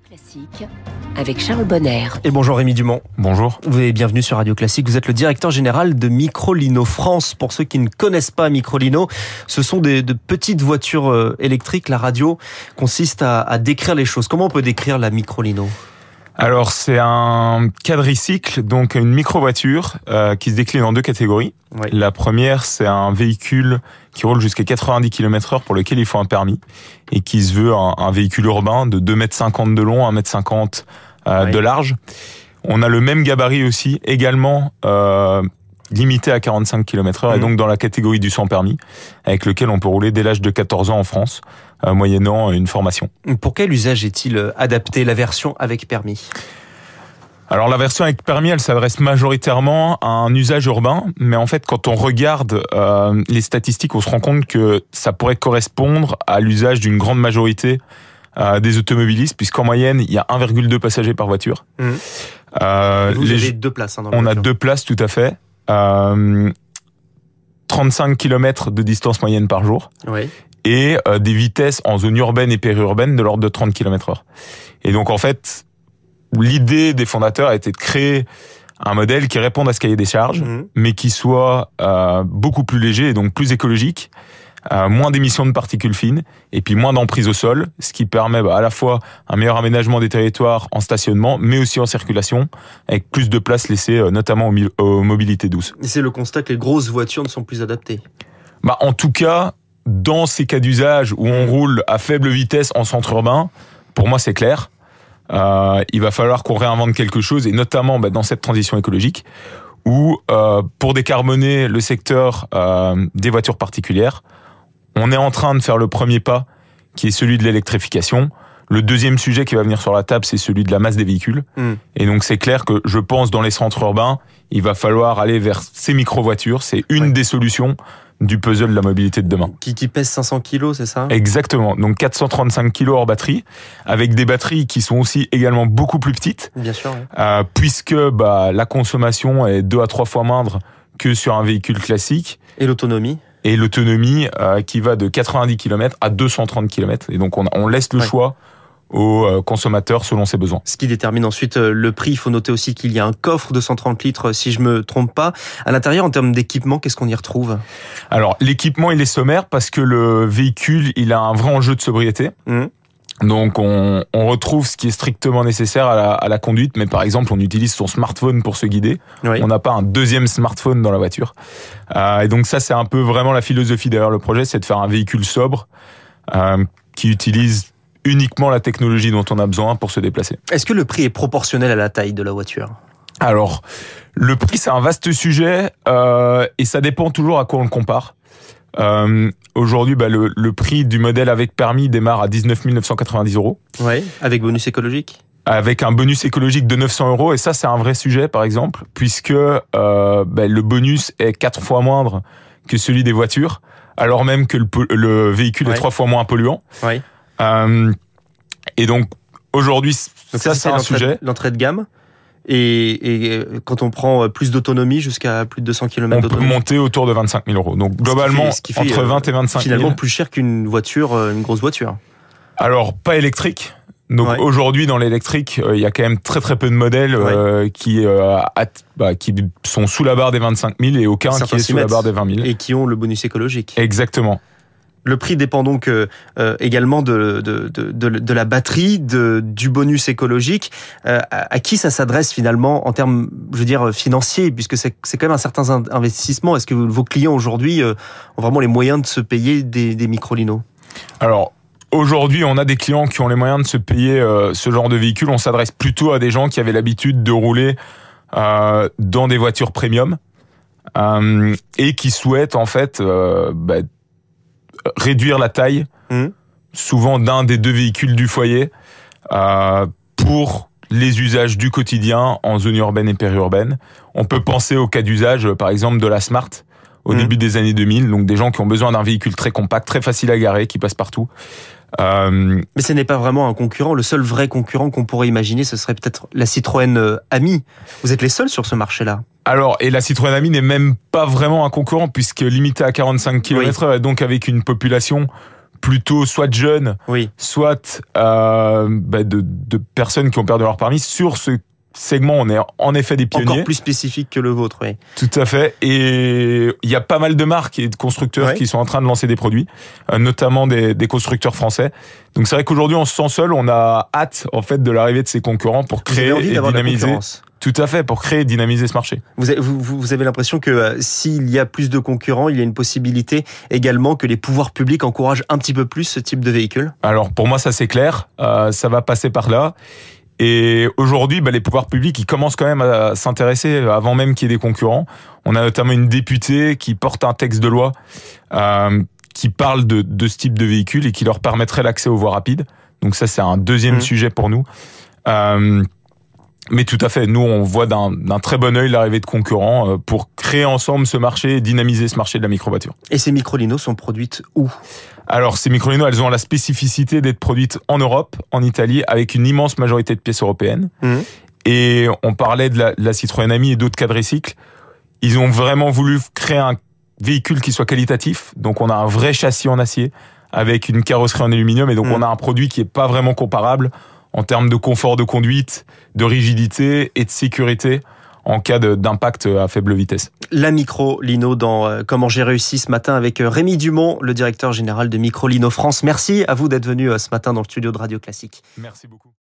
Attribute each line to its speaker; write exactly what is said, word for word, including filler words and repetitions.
Speaker 1: Classique avec Charles Bonner.
Speaker 2: Et bonjour Rémi Dumont.
Speaker 3: Bonjour.
Speaker 2: Vous êtes bienvenue sur Radio Classique. Vous êtes le directeur général de Microlino France. Pour ceux qui ne connaissent pas Microlino, ce sont des, de petites voitures euh, électriques. La radio consiste à, à décrire les choses. Comment on peut décrire la Microlino ?
Speaker 3: Alors c'est un quadricycle, donc une micro-voiture euh, qui se décline en deux catégories. Oui. La première, c'est un véhicule qui roule jusqu'à quatre-vingt-dix kilomètres heure pour lequel il faut un permis et qui se veut un, un véhicule urbain de deux mètres cinquante de long, un mètre cinquante euh, oui. de large. On a le même gabarit aussi, également euh, limité à quarante-cinq kilomètres heure mmh. et donc dans la catégorie du sans permis, avec lequel on peut rouler dès l'âge de quatorze ans en France, euh, moyennant une formation.
Speaker 2: Pour quel usage est-il adapté, la version avec permis ?
Speaker 3: Alors la version avec permis, elle s'adresse majoritairement à un usage urbain, mais en fait quand on regarde euh, les statistiques, on se rend compte que ça pourrait correspondre à l'usage d'une grande majorité euh, des automobilistes, puisqu'en moyenne il y a un virgule deux passagers par voiture.
Speaker 2: Mmh.
Speaker 3: Euh,
Speaker 2: Vous les... avez deux places hein, dans la
Speaker 3: On
Speaker 2: voiture.
Speaker 3: a deux places tout à fait. Euh, trente-cinq kilomètres de distance moyenne par jour.
Speaker 2: Oui.
Speaker 3: Et euh, des vitesses en zone urbaine et périurbaine de l'ordre de trente kilomètres heure. Et donc en fait, l'idée des fondateurs a été de créer un modèle qui réponde à ce cahier des charges, mmh. mais qui soit euh, beaucoup plus léger et donc plus écologique, euh, moins d'émissions de particules fines et puis moins d'emprise au sol, ce qui permet bah, à la fois un meilleur aménagement des territoires en stationnement, mais aussi en circulation, avec plus de place laissée euh, notamment aux, mi- aux mobilités douces.
Speaker 2: Et c'est le constat que les grosses voitures ne sont plus adaptées.
Speaker 3: Bah, en tout cas, dans ces cas d'usage où on roule à faible vitesse en centre urbain, pour moi c'est clair. Euh, il va falloir qu'on réinvente quelque chose, et notamment bah, dans cette transition écologique, où euh, pour décarboner le secteur euh, des voitures particulières, on est en train de faire le premier pas, qui est celui de l'électrification. Le deuxième sujet qui va venir sur la table, c'est celui de la masse des véhicules. Mmh. Et donc c'est clair que je pense dans les centres urbains, il va falloir aller vers ces micro-voitures. C'est une ouais. des solutions du puzzle de la mobilité de demain.
Speaker 2: Qui, qui pèse cinq cents kilos, c'est ça ?
Speaker 3: Exactement. Donc quatre cent trente-cinq kilos hors batterie, avec des batteries qui sont aussi également beaucoup plus petites.
Speaker 2: Bien sûr. Ouais.
Speaker 3: Euh, puisque bah, la consommation est deux à trois fois moindre que sur un véhicule classique.
Speaker 2: Et l'autonomie ?
Speaker 3: Et l'autonomie euh, qui va de quatre-vingt-dix kilomètres à deux cent trente kilomètres. Et donc on, on laisse le ouais. choix aux consommateurs selon ses besoins.
Speaker 2: Ce qui détermine ensuite le prix. Il faut noter aussi qu'il y a un coffre de cent trente litres, si je me trompe pas. À l'intérieur, en termes d'équipement, qu'est-ce qu'on y retrouve ?
Speaker 3: Alors, l'équipement, il est sommaire parce que le véhicule, il a un vrai enjeu de sobriété. Mmh. Donc, on, on retrouve ce qui est strictement nécessaire à la, à la conduite. Mais par exemple, on utilise son smartphone pour se guider. Oui. On n'a pas un deuxième smartphone dans la voiture. Euh, et donc ça, c'est un peu vraiment la philosophie derrière le projet, c'est de faire un véhicule sobre euh, qui utilise uniquement la technologie dont on a besoin pour se déplacer.
Speaker 2: Est-ce que le prix est proportionnel à la taille de la voiture ?
Speaker 3: Alors, le prix, c'est un vaste sujet euh, et ça dépend toujours à quoi on le compare. Euh, aujourd'hui, bah, le, le prix du modèle avec permis démarre à dix-neuf mille neuf cent quatre-vingt-dix euros.
Speaker 2: Ouais, avec bonus écologique ?
Speaker 3: Avec un bonus écologique de neuf cents euros. Et ça, c'est un vrai sujet, par exemple, puisque euh, bah, le bonus est quatre fois moindre que celui des voitures, alors même que le, le véhicule ouais. est trois fois moins polluant.
Speaker 2: Ouais.
Speaker 3: Euh, et donc aujourd'hui,
Speaker 2: donc
Speaker 3: ça, ça c'est un sujet.
Speaker 2: L'entrée de gamme. Et, et quand on prend plus d'autonomie, jusqu'à plus de deux cents kilomètres d'autonomie,
Speaker 3: on peut monter autour de vingt-cinq mille euros. Donc globalement, ce qui fait, ce qui fait, entre vingt et vingt-cinq mille.
Speaker 2: Finalement, plus cher qu'une voiture, une grosse voiture.
Speaker 3: Alors pas électrique. Donc ouais. aujourd'hui dans l'électrique, il euh, y a quand même très très peu de modèles ouais. euh, qui euh, at, bah, qui sont sous la barre des vingt-cinq mille et aucun Certains qui est sous la barre des vingt mille.
Speaker 2: Et qui ont le bonus écologique.
Speaker 3: Exactement.
Speaker 2: Le prix dépend donc euh, également de, de, de, de, de la batterie, de, du bonus écologique. Euh, à, à qui ça s'adresse finalement en termes, je veux dire, financiers, puisque c'est, c'est quand même un certain investissement. Est-ce que vos clients aujourd'hui euh, ont vraiment les moyens de se payer des, des Microlino ?
Speaker 3: Alors, aujourd'hui, on a des clients qui ont les moyens de se payer euh, ce genre de véhicule. On s'adresse plutôt à des gens qui avaient l'habitude de rouler euh, dans des voitures premium euh, et qui souhaitent en fait... Euh, bah, réduire la taille, mmh. souvent d'un des deux véhicules du foyer, euh, pour les usages du quotidien en zone urbaine et périurbaine. On peut penser au cas d'usage, par exemple, de la Smart, au mmh. début des années deux mille, donc des gens qui ont besoin d'un véhicule très compact, très facile à garer, qui passe partout.
Speaker 2: Euh... Mais ce n'est pas vraiment un concurrent. Le seul vrai concurrent qu'on pourrait imaginer, ce serait peut-être la Citroën Ami. Vous êtes les seuls sur ce marché-là.
Speaker 3: Alors, et la Citroën Ami n'est même pas vraiment un concurrent, puisque limité à quarante-cinq kilomètres heure, oui. et donc avec une population plutôt soit de jeunes,
Speaker 2: oui.
Speaker 3: soit euh, bah de, de personnes qui ont perdu leur permis. Sur ce segment, on est en effet des pionniers.
Speaker 2: Encore plus spécifique que le vôtre, oui.
Speaker 3: Tout à fait. Et il y a pas mal de marques et de constructeurs ouais. qui sont en train de lancer des produits, euh, notamment des, des constructeurs français. Donc c'est vrai qu'aujourd'hui, on se sent seul. On a hâte, en fait, de l'arrivée de ces concurrents pour créer et dynamiser. Tout à fait, pour créer et dynamiser ce marché.
Speaker 2: Vous avez, vous, vous avez l'impression que euh, s'il y a plus de concurrents, il y a une possibilité également que les pouvoirs publics encouragent un petit peu plus ce type de véhicule ?
Speaker 3: Alors pour moi, ça c'est clair. Euh, ça va passer par là. Et aujourd'hui, bah, les pouvoirs publics, ils commencent quand même à s'intéresser avant même qu'il y ait des concurrents. On a notamment une députée qui porte un texte de loi euh, qui parle de, de ce type de véhicule et qui leur permettrait l'accès aux voies rapides. Donc ça, c'est un deuxième mmh. sujet pour nous. Euh, mais tout à fait, nous, on voit d'un, d'un très bon œil l'arrivée de concurrents pour créer ensemble ce marché et dynamiser ce marché de la micro-voiture.
Speaker 2: Et ces micro-linos sont produites où ?
Speaker 3: Alors, ces micro-linos, elles ont la spécificité d'être produites en Europe, en Italie, avec une immense majorité de pièces européennes. Mmh. Et on parlait de la, de la Citroën Ami et d'autres quadricycles. Ils ont vraiment voulu créer un véhicule qui soit qualitatif. Donc, on a un vrai châssis en acier avec une carrosserie en aluminium. Et donc, mmh. on a un produit qui est pas vraiment comparable en termes de confort de conduite, de rigidité et de sécurité en cas de, d'impact à faible vitesse.
Speaker 2: La micro-lino dans euh, Comment j'ai réussi ce matin avec Rémi Dumont, le directeur général de Micro-Lino France. Merci à vous d'être venu euh, ce matin dans le studio de Radio Classique.
Speaker 3: Merci beaucoup.